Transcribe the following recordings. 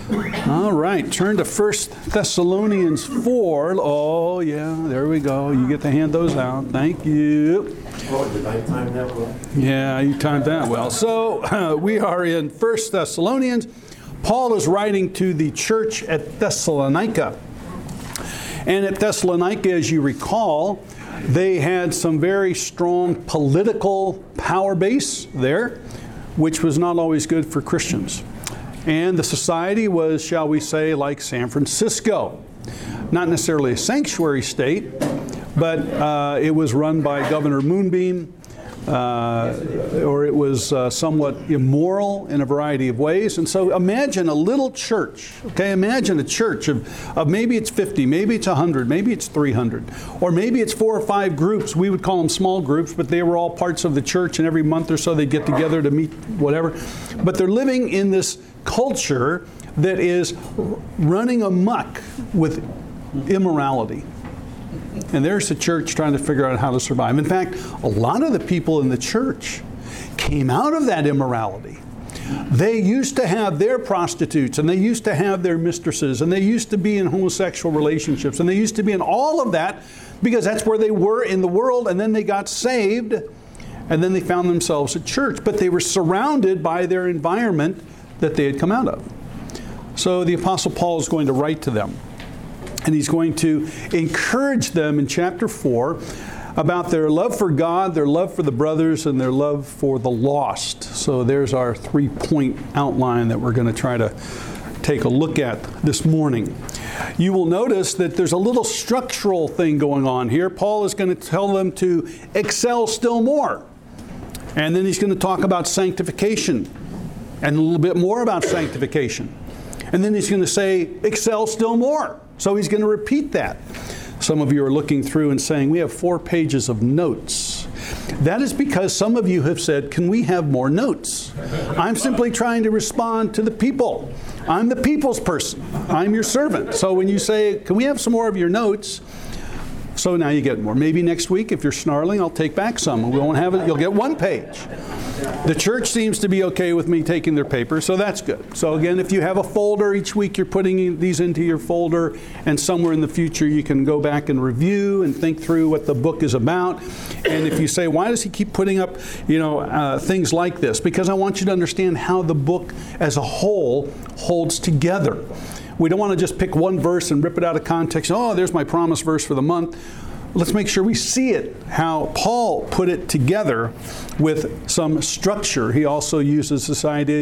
All right, turn to 1 Thessalonians 4. Oh, yeah, there we go. You get to hand those out. Thank you. Oh, did I time that well? Yeah, you timed that well. So we are in 1 Thessalonians. Paul is writing to the church at Thessalonica. And at Thessalonica, as you recall, they had some very strong political power base there, which was not always good for Christians. And the society was, shall we say, like San Francisco. Not necessarily a sanctuary state, but it was run by Governor Moonbeam, or it was somewhat immoral in a variety of ways. And so imagine a little church, okay? Imagine a church of maybe it's 50, maybe it's 100, maybe it's 300, or maybe it's 4 or 5 groups. We would call them small groups, but they were all parts of the church, and every month or so they'd get together to meet whatever. But they're living in this culture that is running amok with immorality. And there's the church trying to figure out how to survive. In fact, a lot of the people in the church came out of that immorality. They used to have their prostitutes, and they used to have their mistresses, and they used to be in homosexual relationships, and they used to be in all of that because that's where they were in the world, and then they got saved, and then they found themselves at church. But they were surrounded by their environment that they had come out of. So the Apostle Paul is going to write to them. And he's going to encourage them in chapter 4 about their love for God, their love for the brothers, and their love for the lost. So there's our 3-point outline that we're going to try to take a look at this morning. You will notice that there's a little structural thing going on here. Paul is going to tell them to excel still more. And then he's going to talk about sanctification and a little bit more about sanctification. And then he's going to say, excel still more. So he's going to repeat that. Some of you are looking through and saying, we have 4 pages of notes. That is because some of you have said, can we have more notes? I'm simply trying to respond to the people. I'm the people's person. I'm your servant. So when you say, can we have some more of your notes? So now you get more. Maybe next week, if you're snarling, I'll take back some. We won't have it. You'll get 1 page. The church seems to be okay with me taking their paper, so that's good. So again, if you have a folder, each week you're putting these into your folder, and somewhere in the future you can go back and review and think through what the book is about. And if you say, why does he keep putting up, things like this? Because I want you to understand how the book as a whole holds together. We don't want to just pick one verse and rip it out of context. Oh, there's my promise verse for the month. Let's make sure we see it, how Paul put it together with some structure. He also uses this idea,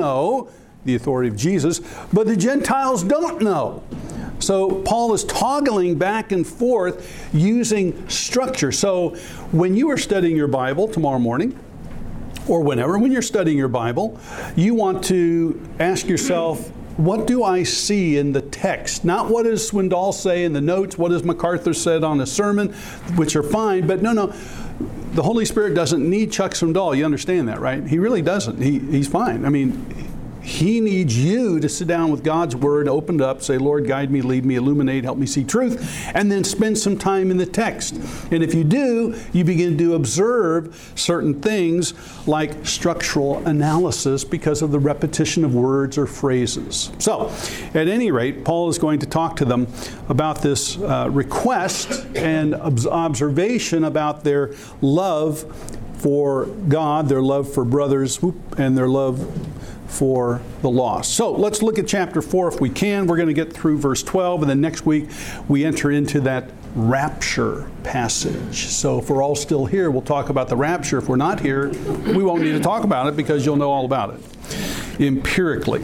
the authority of Jesus, but the Gentiles don't know. So Paul is toggling back and forth using structure. So when you are studying your Bible tomorrow morning, or whenever, when you're studying your Bible, you want to ask yourself, what do I see in the text? Not what does Swindoll say in the notes, what does MacArthur said on a sermon, which are fine, but no. The Holy Spirit doesn't need Chuck Swindoll. You understand that, right? He really doesn't. He's fine. I mean, He needs you to sit down with God's Word, open it up, say, Lord, guide me, lead me, illuminate, help me see truth, and then spend some time in the text. And if you do, you begin to observe certain things like structural analysis because of the repetition of words or phrases. So, at any rate, Paul is going to talk to them about this request and observation about their love for God, their love for brothers, and their love for the lost. So let's look at chapter 4 if we can. We're going to get through verse 12, and then next week we enter into that rapture passage. So if we're all still here, we'll talk about the rapture. If we're not here, we won't need to talk about it because you'll know all about it empirically.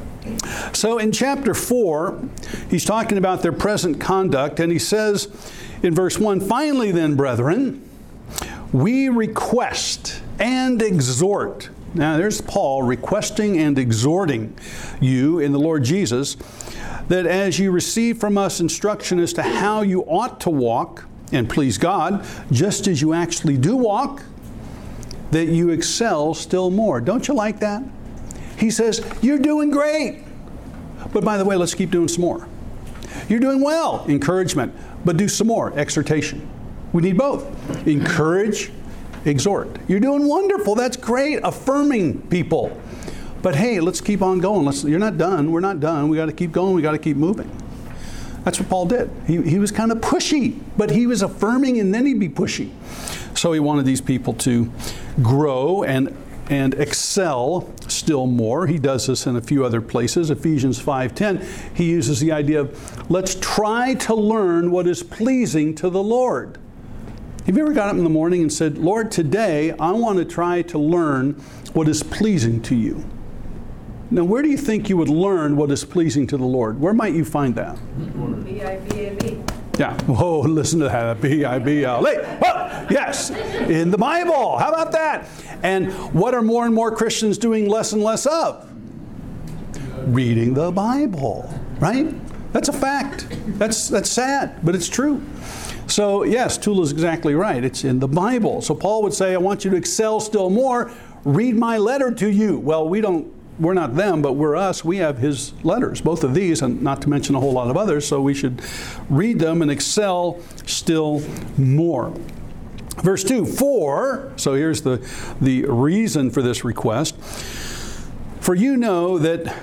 So in chapter 4, he's talking about their present conduct, and he says in verse 1, finally then, brethren, we request and exhort. Now there's Paul requesting and exhorting you in the Lord Jesus that as you receive from us instruction as to how you ought to walk and please God, just as you actually do walk, that you excel still more. Don't you like that? He says, you're doing great. But by the way, let's keep doing some more. You're doing well, encouragement, but do some more, exhortation. We need both. Encourage, exhort. You're doing wonderful. That's great. Affirming people. But hey, let's keep on going. You're not done. We're not done. We got to keep going. We got to keep moving. That's what Paul did. He was kind of pushy, but he was affirming and then he'd be pushy. So he wanted these people to grow and excel still more. He does this in a few other places. Ephesians 5:10, he uses the idea of, let's try to learn what is pleasing to the Lord. Have you ever got up in the morning and said, Lord, today I want to try to learn what is pleasing to you? Now, where do you think you would learn what is pleasing to the Lord? Where might you find that? B-I-B-L-E. Yeah. Whoa, listen to that. B-I-B-L-E. Oh, yes. In the Bible. How about that? And what are more and more Christians doing less and less of? Reading the Bible. Right? That's a fact. That's sad, but it's true. So, yes, Tula is exactly right. It's in the Bible. So Paul would say, I want you to excel still more. Read my letter to you. Well, we're not them, but we're us. We have his letters, both of these, and not to mention a whole lot of others, so we should read them and excel still more. Verse 2, so here's the reason for this request. For you know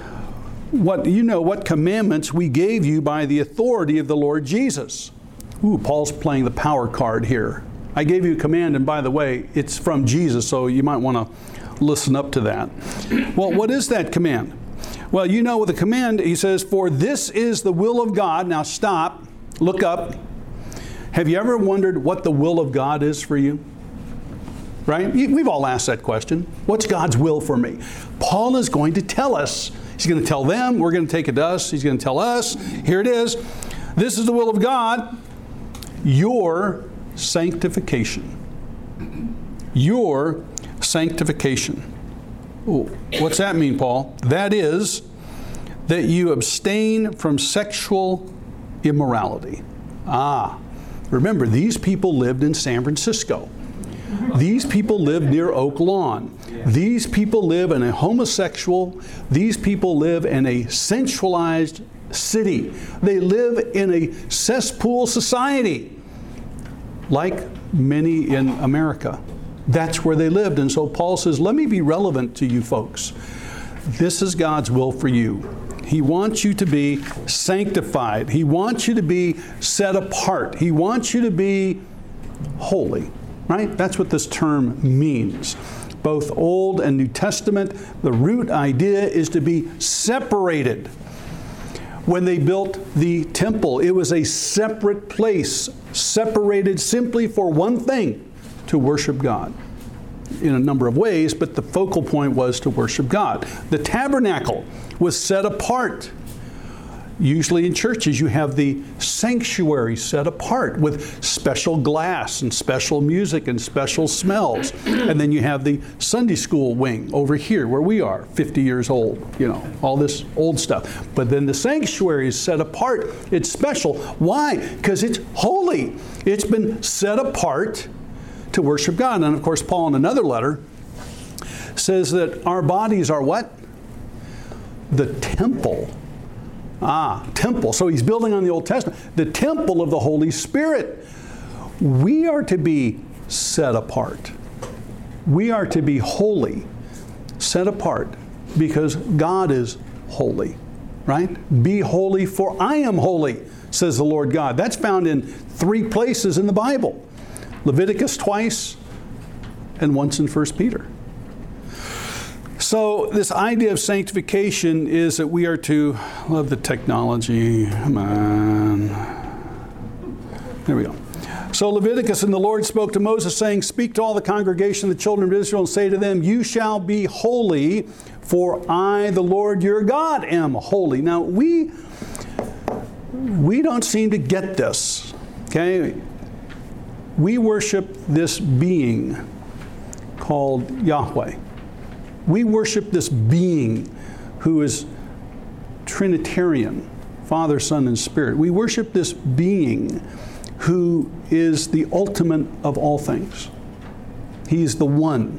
what commandments we gave you by the authority of the Lord Jesus. Ooh, Paul's playing the power card here. I gave you a command, and by the way, it's from Jesus, so you might want to listen up to that. Well, what is that command? Well, you know the command, he says, for this is the will of God. Now stop, look up. Have you ever wondered what the will of God is for you? Right? We've all asked that question. What's God's will for me? Paul is going to tell us. He's going to tell them. We're going to take it to us. He's going to tell us. Here it is. This is the will of God. Your sanctification. Your sanctification. Ooh, what's that mean, Paul? That is that you abstain from sexual immorality. Remember, these people lived in San Francisco. These people live near Oak Lawn. These people live in a homosexual, these people live in a sensualized city. They live in a cesspool society, like many in America. That's where they lived. And so Paul says, let me be relevant to you folks. This is God's will for you. He wants you to be sanctified. He wants you to be set apart. He wants you to be holy. Right? That's what this term means. Both Old and New Testament, the root idea is to be separated. When they built the temple, it was a separate place, separated simply for one thing, to worship God. In a number of ways, but the focal point was to worship God. The tabernacle was set apart. Usually in churches you have the sanctuary set apart with special glass and special music and special smells. And then you have the Sunday school wing over here where we are, 50 years old, all this old stuff. But then the sanctuary is set apart. It's special. Why? Because it's holy. It's been set apart to worship God. And of course, Paul in another letter says that our bodies are what? The temple. Temple. So he's building on the Old Testament. The temple of the Holy Spirit. We are to be set apart. We are to be holy, set apart, because God is holy. Right? Be holy, for I am holy, says the Lord God. That's found in 3 places in the Bible. Leviticus twice, and once in 1 Peter. So this idea of sanctification is that we are to love the technology. Come on. There we go. So Leviticus, and the Lord spoke to Moses, saying, speak to all the congregation of the children of Israel and say to them, you shall be holy, for I, the Lord your God, am holy. Now, we don't seem to get this. Okay? We worship this being called Yahweh. We worship this being who is Trinitarian, Father, Son, and Spirit. We worship this being who is the ultimate of all things. He's the one.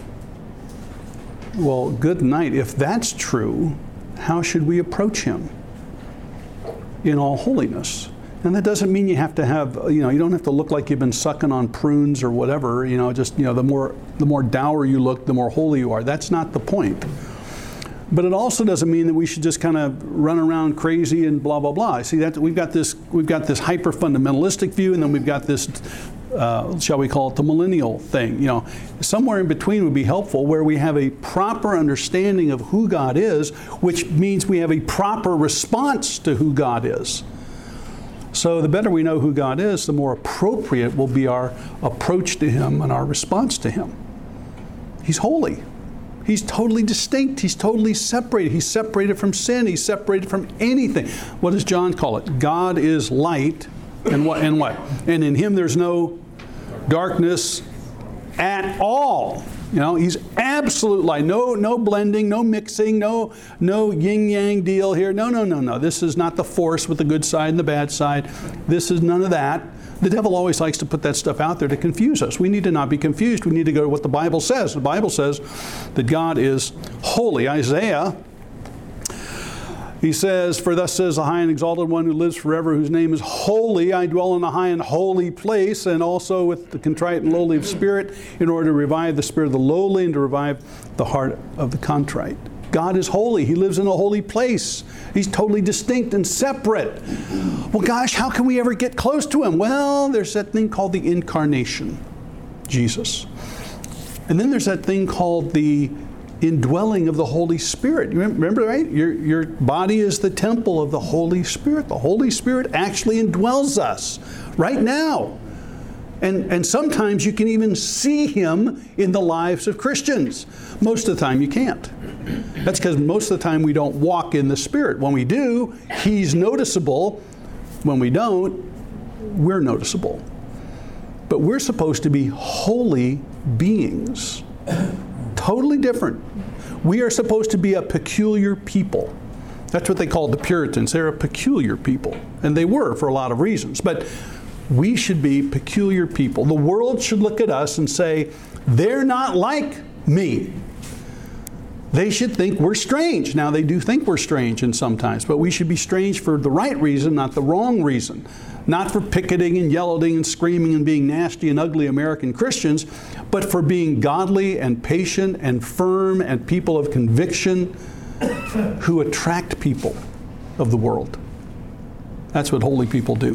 Well, good night. If that's true, how should we approach him? In all holiness. And that doesn't mean you have to have, you don't have to look like you've been sucking on prunes or whatever, the more dour you look, the more holy you are. That's not the point. But it also doesn't mean that we should just kind of run around crazy and blah, blah, blah. See, that we've got this hyper fundamentalistic view, and then we've got this, shall we call it the millennial thing. You know, somewhere in between would be helpful, where we have a proper understanding of who God is, which means we have a proper response to who God is. So the better we know who God is, the more appropriate will be our approach to Him and our response to Him. He's holy. He's totally distinct. He's totally separated. He's separated from sin. He's separated from anything. What does John call it? God is light, and what? And in Him there's no darkness at all. You know, He's absolute light. No blending, no mixing, no yin-yang deal here. No. This is not the force with the good side and the bad side. This is none of that. The devil always likes to put that stuff out there to confuse us. We need to not be confused. We need to go to what the Bible says. The Bible says that God is holy. Isaiah, he says, "For thus says the high and exalted one who lives forever, whose name is holy. I dwell in a high and holy place, and also with the contrite and lowly of spirit, in order to revive the spirit of the lowly and to revive the heart of the contrite." God is holy. He lives in a holy place. He's totally distinct and separate. Well, gosh, how can we ever get close to Him? Well, there's that thing called the incarnation, Jesus. And then there's that thing called the indwelling of the Holy Spirit. You remember, right? Your body is the temple of the Holy Spirit. The Holy Spirit actually indwells us right now. And sometimes you can even see Him in the lives of Christians. Most of the time you can't. That's because most of the time we don't walk in the Spirit. When we do, He's noticeable. When we don't, we're noticeable. But we're supposed to be holy beings. Totally different. We are supposed to be a peculiar people. That's what they called the Puritans. They're a peculiar people. And they were for a lot of reasons. But we should be peculiar people. The world should look at us and say, they're not like me. They should think we're strange. Now, they do think we're strange in sometimes, but we should be strange for the right reason, not the wrong reason. Not for picketing and yelling and screaming and being nasty and ugly American Christians, but for being godly and patient and firm and people of conviction who attract people of the world. That's what holy people do.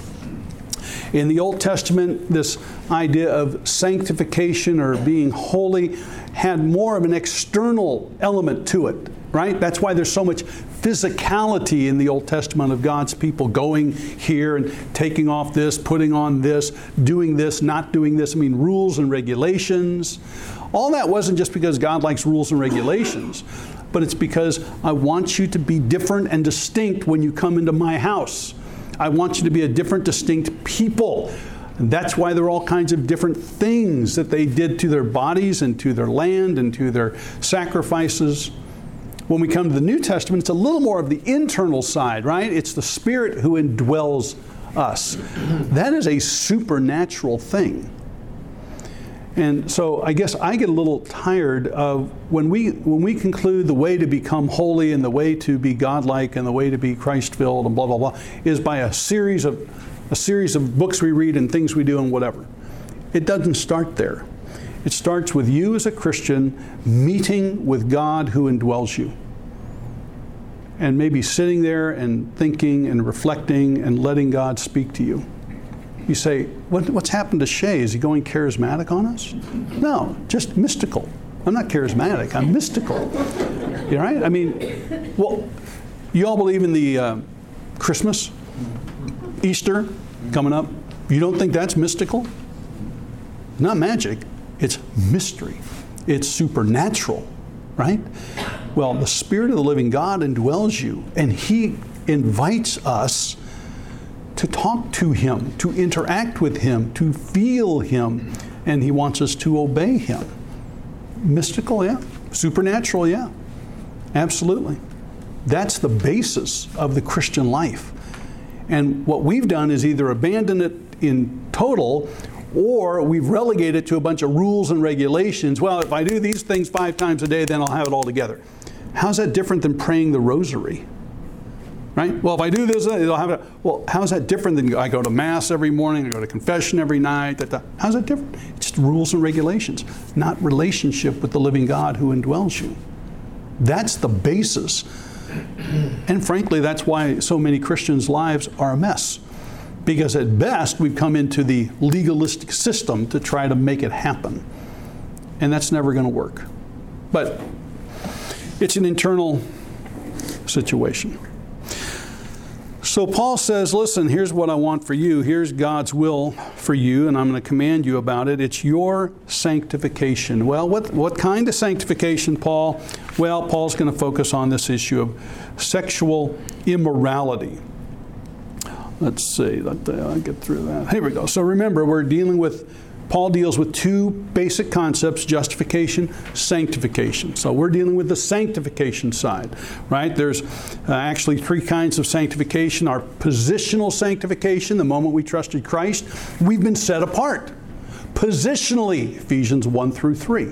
In the Old Testament, this idea of sanctification or being holy had more of an external element to it, right? That's why there's so much physicality in the Old Testament of God's people going here and taking off this, putting on this, doing this, not doing this. I mean, rules and regulations. All that wasn't just because God likes rules and regulations, but it's because I want you to be different and distinct when you come into my house. I want you to be a different, distinct people. And that's why there are all kinds of different things that they did to their bodies and to their land and to their sacrifices. When we come to the New Testament, it's a little more of the internal side, right? It's the Spirit who indwells us. That is a supernatural thing. And so I guess I get a little tired of when we conclude the way to become holy and the way to be godlike and the way to be Christ-filled and blah, blah, blah, is by a series of books we read and things we do and whatever. It doesn't start there. It starts with you as a Christian meeting with God who indwells you. And maybe sitting there and thinking and reflecting and letting God speak to you. You say, what's happened to Shay? Is he going charismatic on us? No, just mystical. I'm not charismatic, I'm mystical. You right? I mean, well, you all believe in the Christmas, Easter coming up. You don't think that's mystical? Not magic, it's mystery. It's supernatural, right? Well, the Spirit of the living God indwells you, and He invites us to talk to Him, to interact with Him, to feel Him, and He wants us to obey Him. Mystical, yeah. Supernatural, yeah. Absolutely. That's the basis of the Christian life. And what we've done is either abandon it in total, or we've relegated it to a bunch of rules and regulations. Well, if I do these things 5 times a day, then I'll have it all together. How's that different than praying the rosary? Right? Well, if I do this, I'll have it. Well, how's that different than I go to Mass every morning, I go to confession every night? How's that different? It's just rules and regulations, not relationship with the living God who indwells you. That's the basis. And frankly, that's why so many Christians' lives are a mess. Because at best, we've come into the legalistic system to try to make it happen. And that's never going to work. But it's an internal situation. So Paul says, listen, here's what I want for you. Here's God's will for you, and I'm going to command you about it. It's your sanctification. Well, what kind of sanctification, Paul? Well, Paul's going to focus on this issue of sexual immorality. Let's see, I'll get through that. Here we go. So remember, Paul deals with two basic concepts: justification, sanctification. So we're dealing with the sanctification side, right? There's actually three kinds of sanctification. Our positional sanctification, the moment we trusted Christ, we've been set apart. Positionally, Ephesians 1 through 3.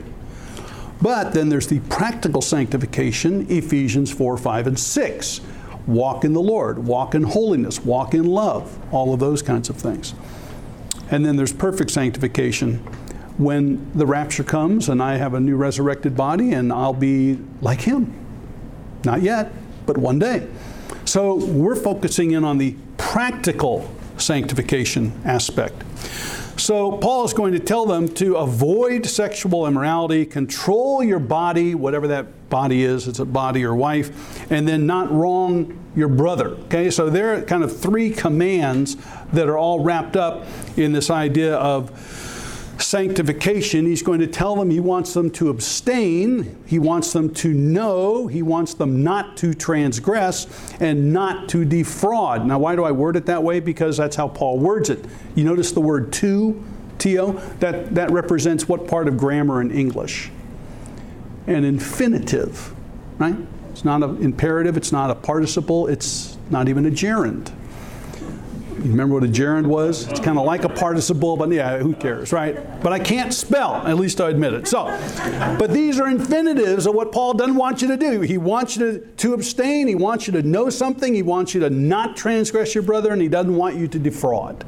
But then there's the practical sanctification, Ephesians 4, 5, and 6. Walk in the Lord, walk in holiness, walk in love, all of those kinds of things. And then there's perfect sanctification when the rapture comes and I have a new resurrected body and I'll be like Him. Not yet, but one day. So we're focusing in on the practical sanctification aspect. So Paul is going to tell them to avoid sexual immorality, control your body, whatever that body is, it's a body or wife, and then not wrong your brother. Okay, so there are kind of three commands that are all wrapped up in this idea of sanctification. He's going to tell them he wants them to abstain, he wants them to know, he wants them not to transgress, and not to defraud. Now, why do I word it that way? Because that's how Paul words it. You notice the word to, T-O, that represents what part of grammar in English? An infinitive, right? It's not an imperative, it's not a participle, it's not even a gerund. You remember what a gerund was? It's kind of like a participle, but yeah, who cares, right? But I can't spell, at least I admit it. So, but these are infinitives of what Paul doesn't want you to do. He wants you to abstain, he wants you to know something, he wants you to not transgress your brother, and he doesn't want you to defraud.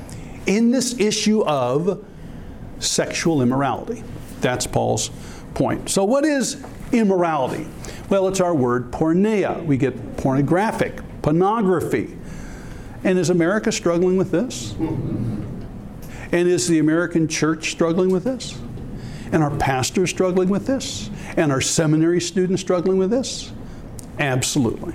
In this issue of sexual immorality. That's Paul's point. So what is immorality? Well, it's our word porneia. We get pornographic, pornography. And is America struggling with this? And is the American church struggling with this? And are pastors struggling with this? And are seminary students struggling with this? Absolutely.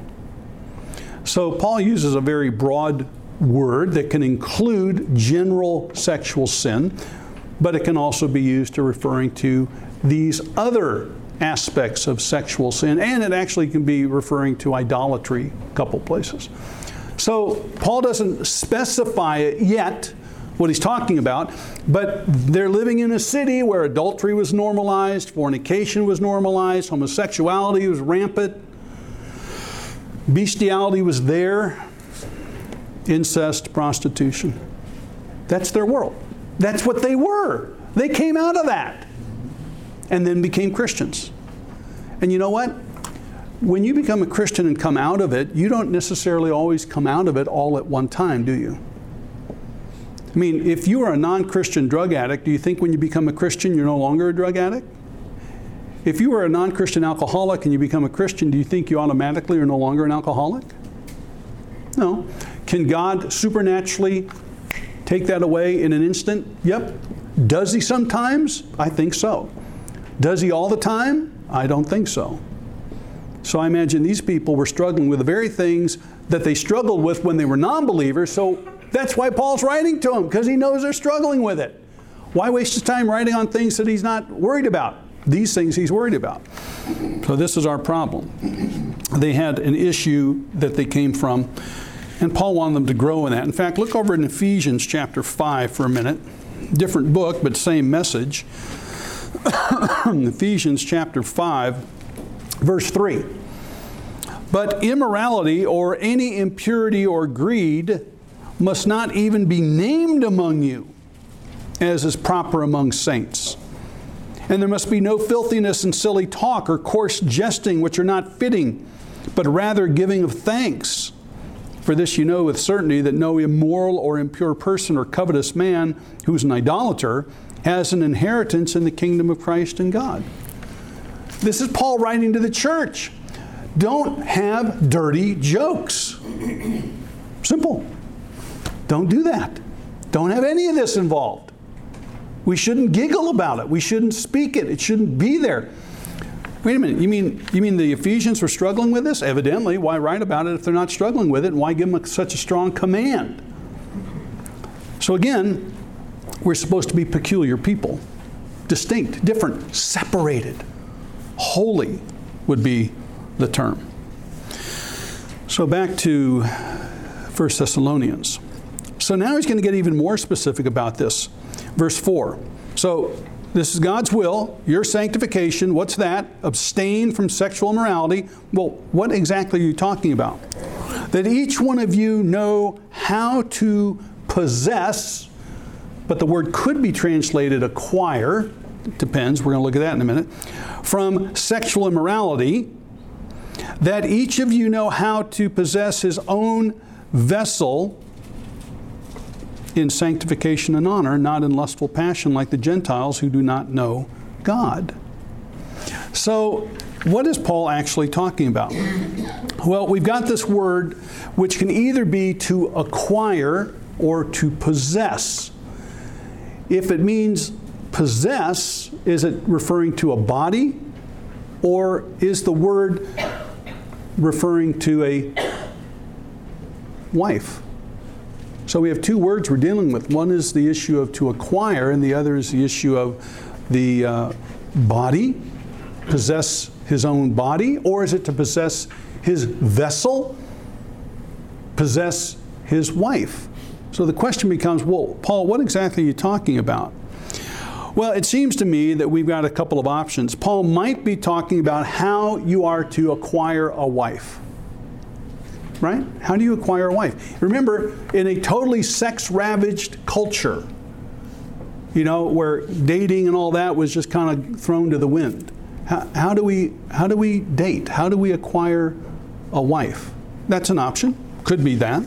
So Paul uses a very broad word that can include general sexual sin, but it can also be used to referring to these other aspects of sexual sin, and it actually can be referring to idolatry a couple places. So Paul doesn't specify it yet, what he's talking about, but they're living in a city where adultery was normalized, fornication was normalized, homosexuality was rampant, bestiality was there, incest, prostitution. That's their world. That's what they were. They came out of that and then became Christians. And you know what? When you become a Christian and come out of it, you don't necessarily always come out of it all at one time, do you? I mean, if you are a non-Christian drug addict, do you think when you become a Christian you're no longer a drug addict? If you are a non-Christian alcoholic and you become a Christian, do you think you automatically are no longer an alcoholic? No. Can God supernaturally take that away in an instant? Yep. Does He sometimes? I think so. Does He all the time? I don't think so. So I imagine these people were struggling with the very things that they struggled with when they were non-believers, so that's why Paul's writing to them, because he knows they're struggling with it. Why waste his time writing on things that he's not worried about? These things he's worried about. So this is our problem. They had an issue that they came from, and Paul wanted them to grow in that. In fact, look over in Ephesians chapter 5 for a minute. Different book, but same message. Ephesians chapter 5, verse 3. But immorality or any impurity or greed must not even be named among you, as is proper among saints. And there must be no filthiness and silly talk or coarse jesting, which are not fitting, but rather giving of thanks. For this you know with certainty that no immoral or impure person or covetous man who is an idolater has an inheritance in the kingdom of Christ and God. This is Paul writing to the church. Don't have dirty jokes. Simple. Don't do that. Don't have any of this involved. We shouldn't giggle about it. We shouldn't speak it. It shouldn't be there. Wait a minute. You mean the Ephesians were struggling with this? Evidently. Why write about it if they're not struggling with it? And why give them such a strong command? So again, we're supposed to be peculiar people. Distinct, different, separated. Holy would be the term. So back to 1 Thessalonians. So now he's going to get even more specific about this. Verse 4. So this is God's will, your sanctification. What's that? Abstain from sexual immorality. Well, what exactly are you talking about? That each one of you know how to possess, but the word could be translated acquire. It depends. We're going to look at that in a minute. From sexual immorality, that each of you know how to possess his own vessel in sanctification and honor, not in lustful passion like the Gentiles who do not know God. So, what is Paul actually talking about? Well, we've got this word which can either be to acquire or to possess. If it means possess, is it referring to a body, or is the word referring to a wife? So we have two words we're dealing with. One is the issue of to acquire, and the other is the issue of the body, possess his own body, or is it to possess his vessel, possess his wife? So the question becomes, well, Paul, what exactly are you talking about? Well, it seems to me that we've got a couple of options. Paul might be talking about how you are to acquire a wife. Right? How do you acquire a wife? Remember, in a totally sex-ravaged culture, where dating and all that was just kind of thrown to the wind. How do we date? How do we acquire a wife? That's an option. Could be that.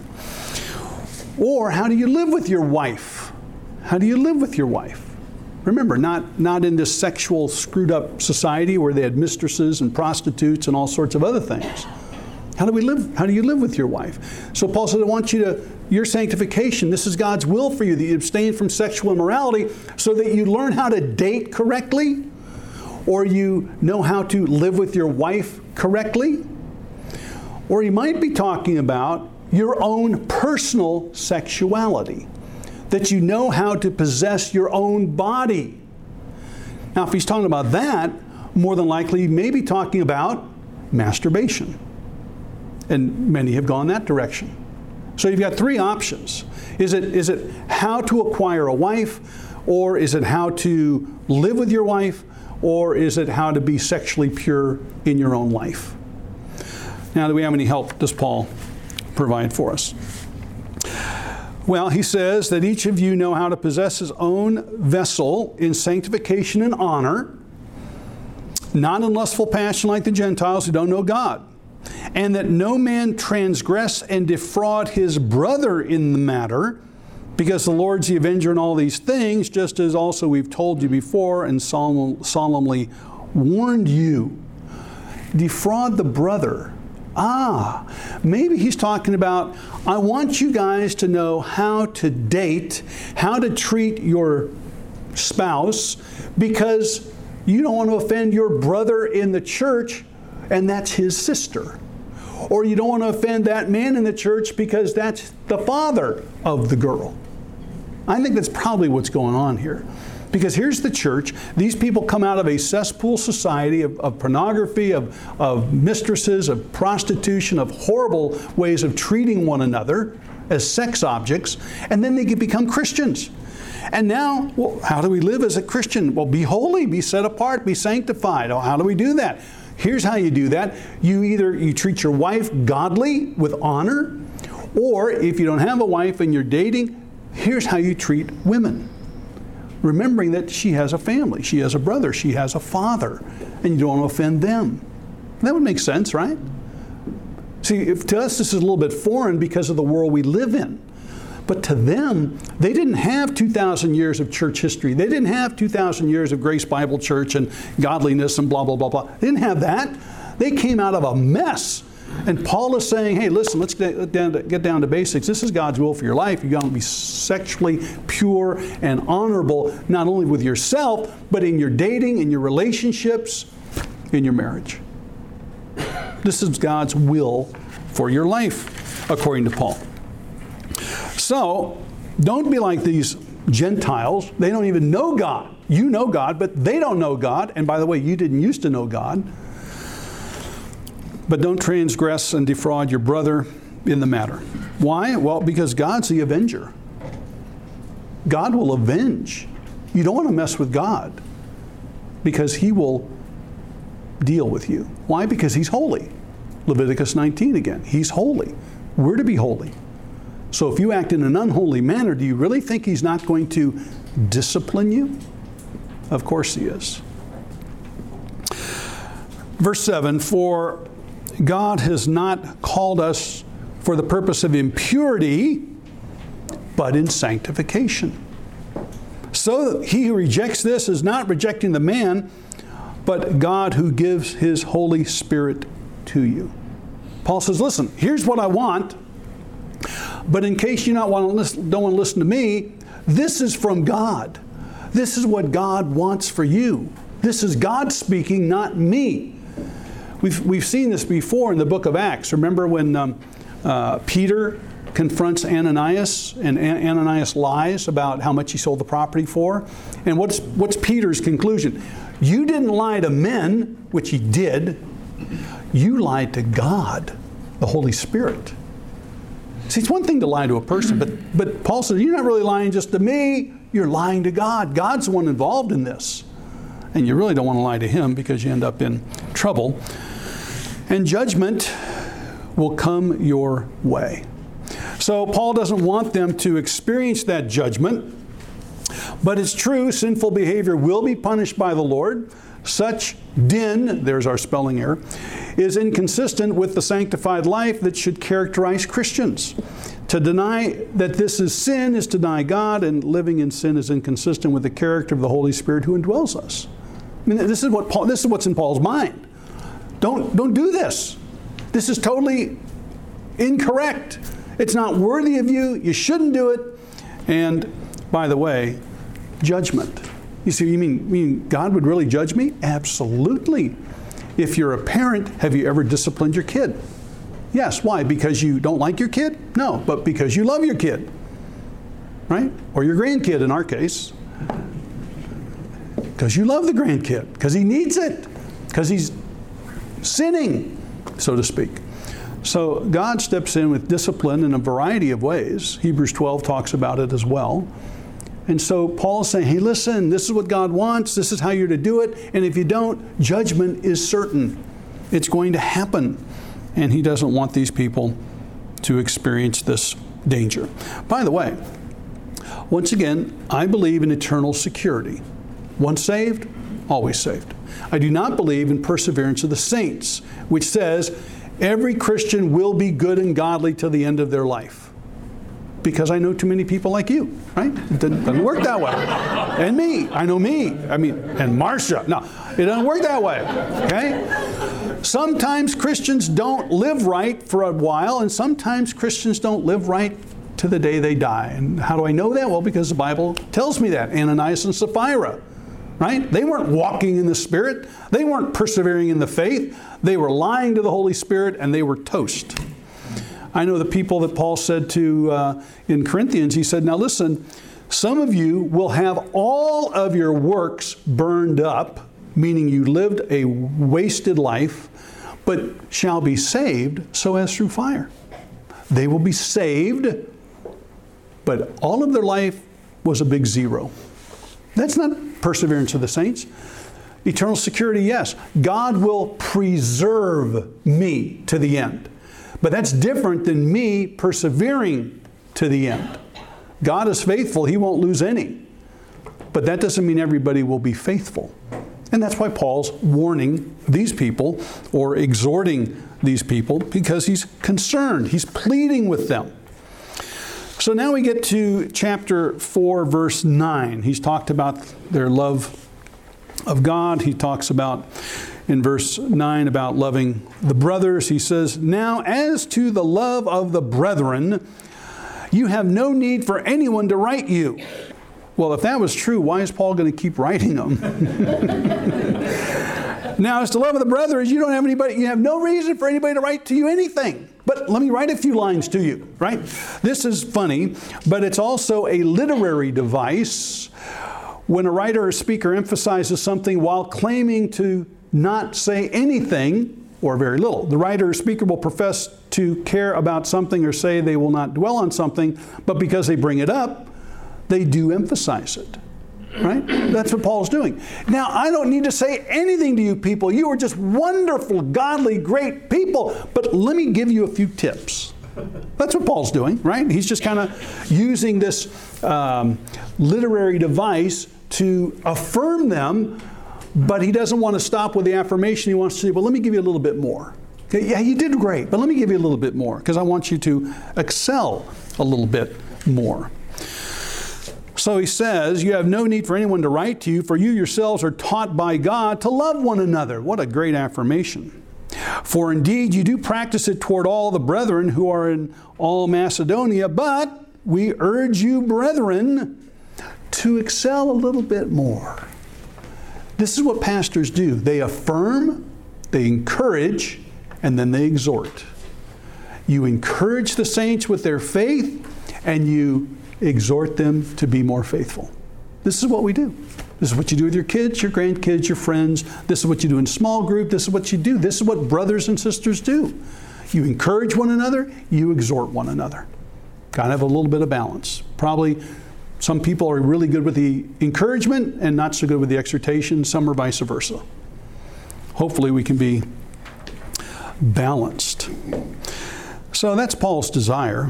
Or how do you live with your wife? How do you live with your wife? Remember, not in this sexual screwed up society where they had mistresses and prostitutes and all sorts of other things. How do we live? How do you live with your wife? So Paul said, I want you to, your sanctification, this is God's will for you, that you abstain from sexual immorality so that you learn how to date correctly, or you know how to live with your wife correctly. Or he might be talking about your own personal sexuality, that you know how to possess your own body. Now, if he's talking about that, more than likely he may be talking about masturbation. And many have gone that direction. So you've got three options. Is it how to acquire a wife, or is it how to live with your wife, or is it how to be sexually pure in your own life? Now, do we have any help? Does Paul provide for us? Well, he says that each of you know how to possess his own vessel in sanctification and honor, not in lustful passion like the Gentiles who don't know God. And that no man transgress and defraud his brother in the matter, because the Lord's the avenger in all these things, just as also we've told you before and solemnly warned you. Defraud the brother. Maybe he's talking about, I want you guys to know how to date, how to treat your spouse, because you don't want to offend your brother in the church, and that's his sister. Or you don't want to offend that man in the church because that's the father of the girl. I think that's probably what's going on here. Because here's the church. These people come out of a cesspool society of pornography, of mistresses, of prostitution, of horrible ways of treating one another as sex objects, and then they become Christians. And now, well, how do we live as a Christian? Well, be holy, be set apart, be sanctified. Oh, how do we do that? Here's how you do that. You treat your wife godly with honor, or if you don't have a wife and you're dating, here's how you treat women. Remembering that she has a family, she has a brother, she has a father, and you don't want to offend them. That would make sense, right? See, to us this is a little bit foreign because of the world we live in. But to them, they didn't have 2,000 years of church history. They didn't have 2,000 years of Grace Bible Church and godliness and blah, blah, blah, blah. They didn't have that. They came out of a mess. And Paul is saying, hey, listen, let's get down to basics. This is God's will for your life. You're going to be sexually pure and honorable, not only with yourself, but in your dating, in your relationships, in your marriage. This is God's will for your life, according to Paul. So, don't be like these Gentiles. They don't even know God. You know God, but they don't know God. And by the way, you didn't used to know God. But don't transgress and defraud your brother in the matter. Why? Well, because God's the avenger. God will avenge. You don't want to mess with God because He will deal with you. Why? Because He's holy. Leviticus 19 again. He's holy. We're to be holy. So if you act in an unholy manner, do you really think He's not going to discipline you? Of course He is. Verse 7, for God has not called us for the purpose of impurity, but in sanctification. So he who rejects this is not rejecting the man, but God who gives His Holy Spirit to you. Paul says, listen, here's what I want, but in case you don't want to listen to me, this is from God. This is what God wants for you. This is God speaking, not me. We've seen this before in the book of Acts. Remember when Peter confronts Ananias, and Ananias lies about how much he sold the property for? And what's Peter's conclusion? You didn't lie to men, which he did. You lied to God, the Holy Spirit. See, it's one thing to lie to a person, but Paul says, you're not really lying just to me, you're lying to God. God's the one involved in this. And you really don't want to lie to Him because you end up in trouble. And judgment will come your way. So Paul doesn't want them to experience that judgment. But it's true, sinful behavior will be punished by the Lord. Such din, there's our spelling error, is inconsistent with the sanctified life that should characterize Christians. To deny that this is sin is to deny God, and living in sin is inconsistent with the character of the Holy Spirit who indwells us. I mean, this is what's in Paul's mind. Don't do this. This is totally incorrect. It's not worthy of you. You shouldn't do it. And by the way, judgment. You see, you mean God would really judge me? Absolutely. If you're a parent, have you ever disciplined your kid? Yes. Why? Because you don't like your kid? No, but because you love your kid. Right? Or your grandkid in our case. Because you love the grandkid. Because he needs it. Because he's sinning, so to speak. So God steps in with discipline in a variety of ways. Hebrews 12 talks about it as well. And so Paul's saying, hey, listen, this is what God wants. This is how you're to do it. And if you don't, judgment is certain. It's going to happen. And he doesn't want these people to experience this danger. By the way, once again, I believe in eternal security. Once saved, always saved. I do not believe in perseverance of the saints, which says every Christian will be good and godly till the end of their life. Because I know too many people like you, right? It doesn't work that way. And me. I know me. And Marcia. No, it doesn't work that way, okay? Sometimes Christians don't live right for a while, and sometimes Christians don't live right to the day they die. And how do I know that? Well, because the Bible tells me that. Ananias and Sapphira, right? They weren't walking in the Spirit. They weren't persevering in the faith. They were lying to the Holy Spirit, and they were toast. I know the people that Paul said to in Corinthians, he said, now listen, some of you will have all of your works burned up, meaning you lived a wasted life, but shall be saved so as through fire. They will be saved, but all of their life was a big zero. That's not perseverance of the saints. Eternal security, yes. God will preserve me to the end. But that's different than me persevering to the end. God is faithful. He won't lose any. But that doesn't mean everybody will be faithful. And that's why Paul's warning these people or exhorting these people, because he's concerned. He's pleading with them. So now we get to chapter 4, verse 9. He's talked about their love of God. He talks about, in verse 9, about loving the brothers. He says, "Now as to the love of the brethren, you have no need for anyone to write you." Well, if that was true, why is Paul going to keep writing them? Now, as to love of the brethren, you have no reason for anybody to write to you anything. But let me write a few lines to you, right? This is funny, but it's also a literary device when a writer or speaker emphasizes something while claiming to not say anything or very little. The writer or speaker will profess to care about something or say they will not dwell on something, but because they bring it up, they do emphasize it. Right? That's what Paul's doing. Now, I don't need to say anything to you people. You are just wonderful, godly, great people. But let me give you a few tips. That's what Paul's doing, right? He's just kind of using this literary device to affirm them, but he doesn't want to stop with the affirmation. He wants to say, well, let me give you a little bit more. Okay, yeah, you did great, but let me give you a little bit more because I want you to excel a little bit more. So he says, you have no need for anyone to write to you, for you yourselves are taught by God to love one another. What a great affirmation. For indeed you do practice it toward all the brethren who are in all Macedonia, but we urge you, brethren, to excel a little bit more. This is what pastors do. They affirm, they encourage, and then they exhort. You encourage the saints with their faith, and you exhort them to be more faithful. This is what we do. This is what you do with your kids, your grandkids, your friends. This is what you do in small group. This is what you do. This is what brothers and sisters do. You encourage one another. You exhort one another. Got to have a little bit of balance. Probably some people are really good with the encouragement and not so good with the exhortation. Some are vice versa. Hopefully we can be balanced. So that's Paul's desire.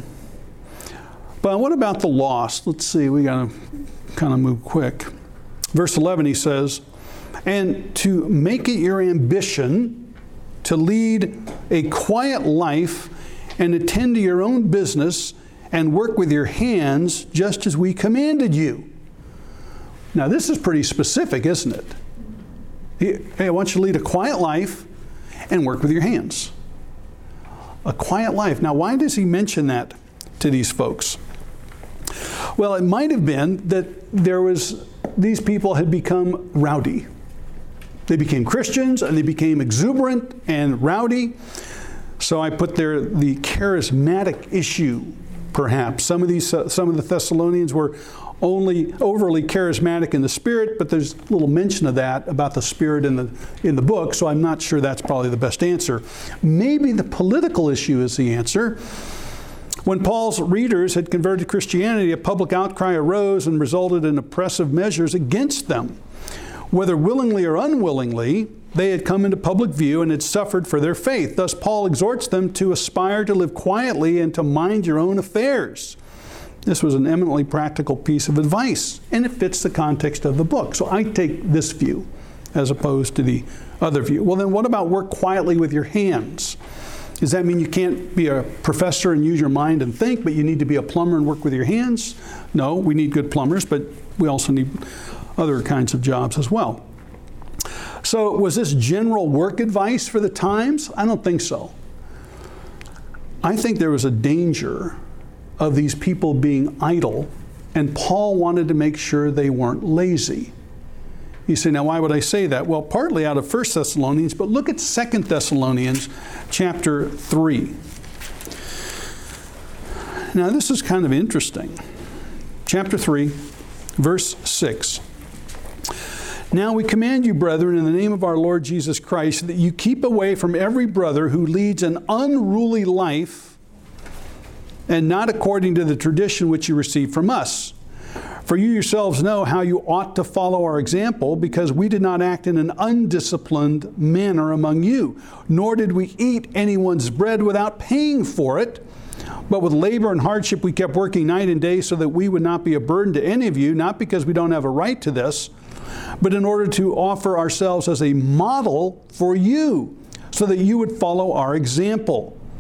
But what about the lost? Let's see, we got to kind of move quick. Verse 11, he says, and to make it your ambition to lead a quiet life and attend to your own business and work with your hands just as we commanded you. Now this is pretty specific, isn't it? Hey, I want you to lead a quiet life and work with your hands. A quiet life. Now why does he mention that to these folks? Well, it might have been that these people had become rowdy. They became Christians and they became exuberant and rowdy. So I put there the charismatic issue, perhaps. Some of the Thessalonians were only overly charismatic in the spirit, but there's a little mention of that about the spirit in the book, so I'm not sure that's probably the best answer. Maybe the political issue is the answer. When Paul's readers had converted to Christianity, a public outcry arose and resulted in oppressive measures against them. Whether willingly or unwillingly, they had come into public view and had suffered for their faith. Thus, Paul exhorts them to aspire to live quietly and to mind your own affairs. This was an eminently practical piece of advice, and it fits the context of the book. So I take this view as opposed to the other view. Well, then what about work quietly with your hands? Does that mean you can't be a professor and use your mind and think, but you need to be a plumber and work with your hands? No, we need good plumbers, but we also need other kinds of jobs as well. So was this general work advice for the times? I don't think so. I think there was a danger of these people being idle, and Paul wanted to make sure they weren't lazy. You say, now why would I say that? Well, partly out of 1 Thessalonians, but look at 2 Thessalonians chapter 3. Now this is kind of interesting. Chapter 3, verse 6. Now we command you, brethren, in the name of our Lord Jesus Christ, that you keep away from every brother who leads an unruly life and not according to the tradition which you received from us. For you yourselves know how you ought to follow our example, because we did not act in an undisciplined manner among you, nor did we eat anyone's bread without paying for it. But with labor and hardship we kept working night and day so that we would not be a burden to any of you, not because we don't have a right to this, but in order to offer ourselves as a model for you, so that you would follow our example.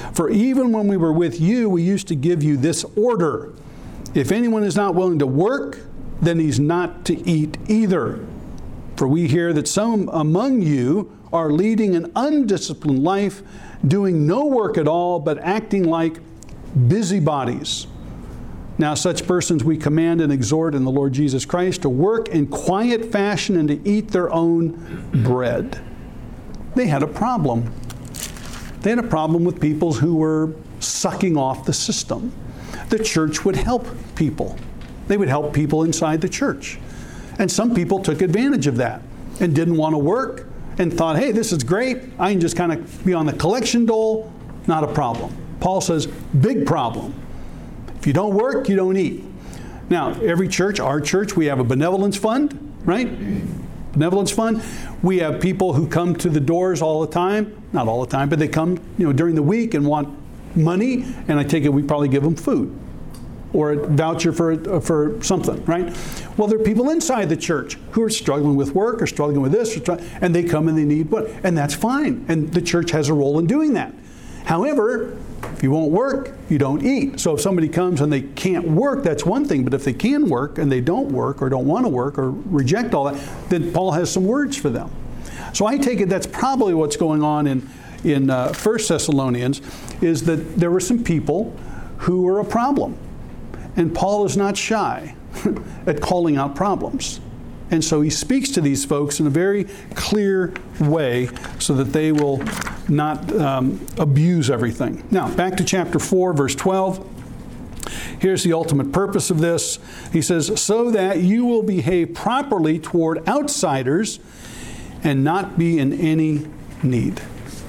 For even when we were with you, we used to give you this order. If anyone is not willing to work, then he's not to eat either. For we hear that some among you are leading an undisciplined life, doing no work at all, but acting like busybodies. Now such persons we command and exhort in the Lord Jesus Christ to work in quiet fashion and to eat their own bread. They had a problem. They had a problem with people who were sucking off the system. The church would help people. They would help people inside the church. And some people took advantage of that and didn't want to work and thought, hey, this is great. I can just kind of be on the collection dole. Not a problem. Paul says, big problem. If you don't work, you don't eat. Now, every church, our church, we have a benevolence fund, right? Benevolence fund. We have people who come to the doors all the time. Not all the time, but they come, during the week and want money, and I take it we probably give them food or a voucher for something, right? Well, there are people inside the church who are struggling with work or struggling with this, and they come and they need what? And that's fine. And the church has a role in doing that. However, if you won't work, you don't eat. So if somebody comes and they can't work, that's one thing. But if they can work and they don't work or don't want to work or reject all that, then Paul has some words for them. So I take it that's probably what's going on in 1 Thessalonians, is that there were some people who were a problem. And Paul is not shy at calling out problems. And so he speaks to these folks in a very clear way so that they will not abuse everything. Now, back to chapter 4, verse 12. Here's the ultimate purpose of this. He says, so that you will behave properly toward outsiders and not be in any need.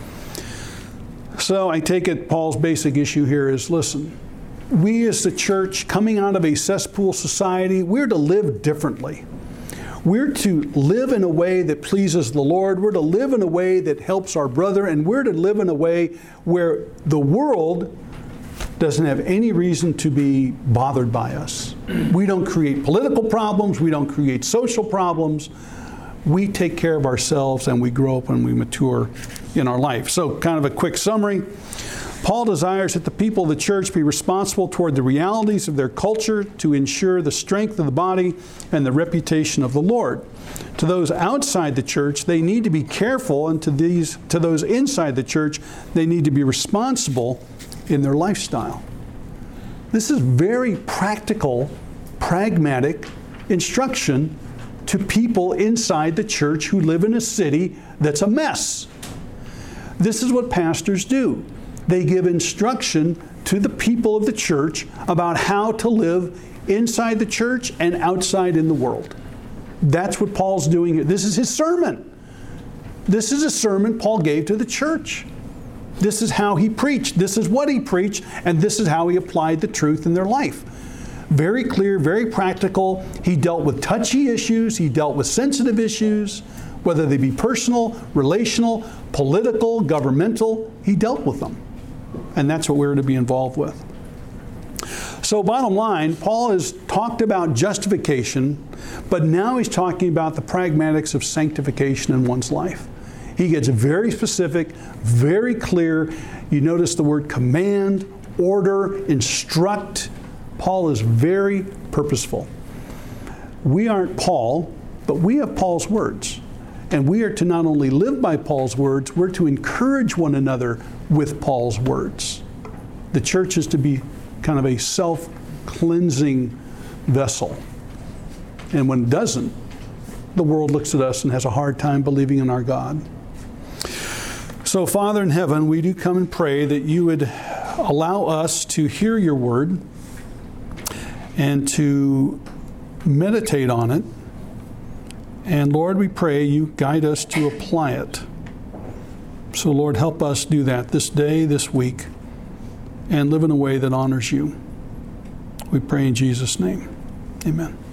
So I take it Paul's basic issue here is, listen, we as the church coming out of a cesspool society, we're to live differently. We're to live in a way that pleases the Lord. We're to live in a way that helps our brother, and we're to live in a way where the world doesn't have any reason to be bothered by us. We don't create political problems. We don't create social problems. We take care of ourselves and we grow up and we mature in our life. So kind of a quick summary. Paul desires that the people of the church be responsible toward the realities of their culture to ensure the strength of the body and the reputation of the Lord. To those outside the church, they need to be careful, and to those inside the church, they need to be responsible in their lifestyle. This is very practical, pragmatic instruction to people inside the church who live in a city that's a mess. This is what pastors do. They give instruction to the people of the church about how to live inside the church and outside in the world. That's what Paul's doing here. This is his sermon. This is a sermon Paul gave to the church. This is how he preached. This is what he preached, and this is how he applied the truth in their life. Very clear, very practical. He dealt with touchy issues. He dealt with sensitive issues, whether they be personal, relational, political, governmental. He dealt with them. And that's what we're to be involved with. So bottom line, Paul has talked about justification, but now he's talking about the pragmatics of sanctification in one's life. He gets very specific, very clear. You notice the word command, order, instruct. Paul is very purposeful. We aren't Paul, but we have Paul's words. And we are to not only live by Paul's words, we're to encourage one another with Paul's words. The church is to be kind of a self-cleansing vessel. And when it doesn't, the world looks at us and has a hard time believing in our God. So, Father in heaven, we do come and pray that you would allow us to hear your word and to meditate on it. And Lord, we pray you guide us to apply it. So Lord, help us do that this day, this week, and live in a way that honors you. We pray in Jesus' name. Amen.